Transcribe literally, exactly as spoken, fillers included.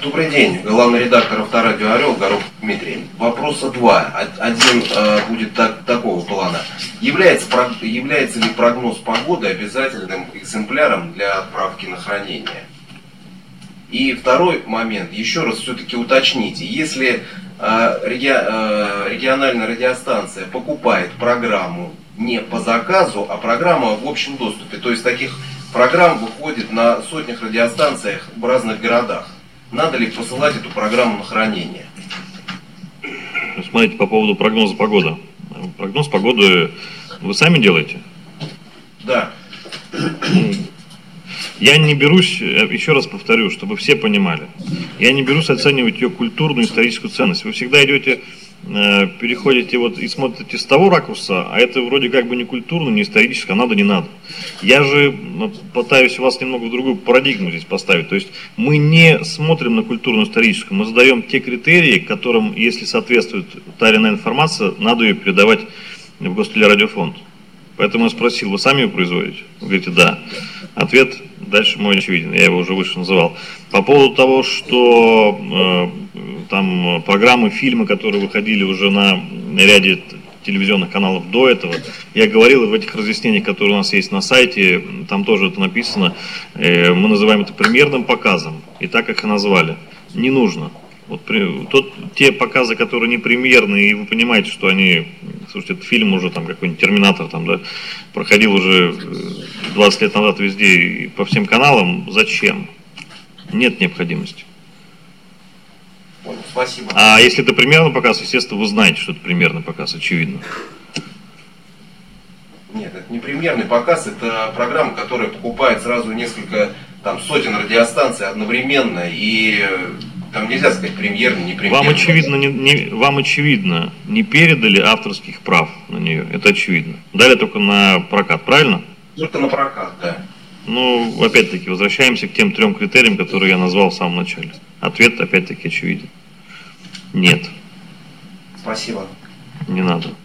Добрый день, главный редактор Авторадио Орел, Горох Дмитрий. Вопроса два. Один э, будет так, такого плана. Является, является ли прогноз погоды обязательным экземпляром для отправки на хранение? И второй момент, еще раз все-таки уточните, если э, реги, э, региональная радиостанция покупает программу не по заказу, а программа в общем доступе, то есть таких программ выходит на сотнях радиостанциях в разных городах, надо ли посылать эту программу на хранение? Смотрите, по поводу прогноза погоды. Прогноз погоды вы сами делаете? Да. Я не берусь, еще раз повторю, чтобы все понимали, я не берусь оценивать ее культурную, историческую ценность. Вы всегда идете, переходите вот и смотрите с того ракурса, а это вроде как бы не культурно, не историческое, а надо, не надо. Я же пытаюсь вас немного в другую парадигму здесь поставить. То есть мы не смотрим на культурную, историческую, мы задаем те критерии, которым, если соответствует та или иная информация, надо ее передавать в Гостелерадиофонд. Поэтому я спросил, вы сами ее производите? Вы говорите, да. Ответ дальше мой очевиден, я его уже выше называл. По поводу того, что э, там программы, фильмы, которые выходили уже на ряде телевизионных каналов до этого, я говорил в этих разъяснениях, которые у нас есть на сайте, там тоже это написано, э, мы называем это примерным показом, и так как и назвали. Не нужно. Вот тот, те показы, которые не премьерные, и вы понимаете, что они, слушайте, этот фильм уже там какой-нибудь «Терминатор» там, да, проходил уже двадцать лет назад везде и по всем каналам, зачем? Нет необходимости. Спасибо. А если это премьерный показ, естественно, вы знаете, что это премьерный показ, очевидно. Нет, это не премьерный показ, это программа, которая покупает сразу несколько там сотен радиостанций одновременно, и там нельзя сказать премьерный, не премьерный. Вам очевидно, не, не, вам очевидно, не передали авторских прав на нее, это очевидно. Дали только на прокат, правильно? Только на прокат, да. Ну, опять-таки, возвращаемся к тем трем критериям, которые я назвал в самом начале. Ответ, опять-таки, очевиден. Нет. Спасибо. Не надо.